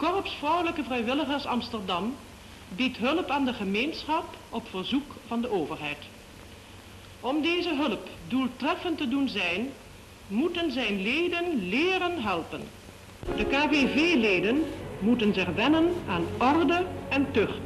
Korps Vrouwelijke Vrijwilligers Amsterdam biedt hulp aan de gemeenschap op verzoek van de overheid. Om deze hulp doeltreffend te doen zijn, moeten zijn leden leren helpen. De KVV-leden moeten zich wennen aan orde en tucht.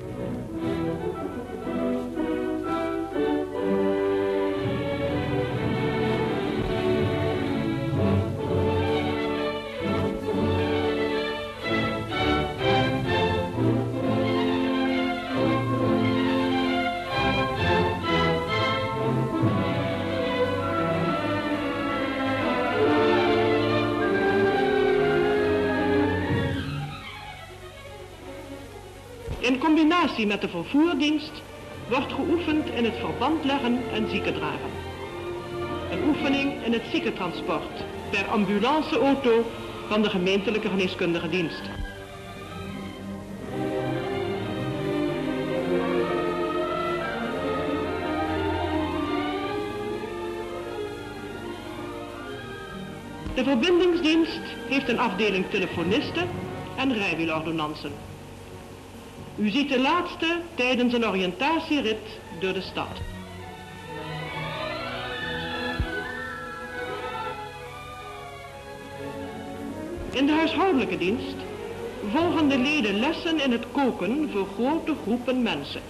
In combinatie met de vervoerdienst wordt geoefend in het verband leggen en ziekendragen. Een oefening in het ziekentransport per ambulanceauto van de gemeentelijke geneeskundige dienst. De verbindingsdienst heeft een afdeling telefonisten en rijwielordonnansen. U ziet de laatste tijdens een oriëntatierit door de stad. In de huishoudelijke dienst volgen de leden lessen in het koken voor grote groepen mensen.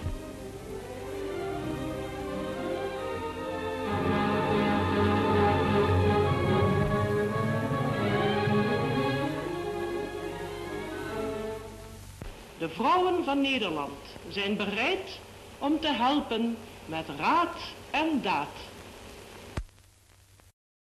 De vrouwen van Nederland zijn bereid om te helpen met raad en daad.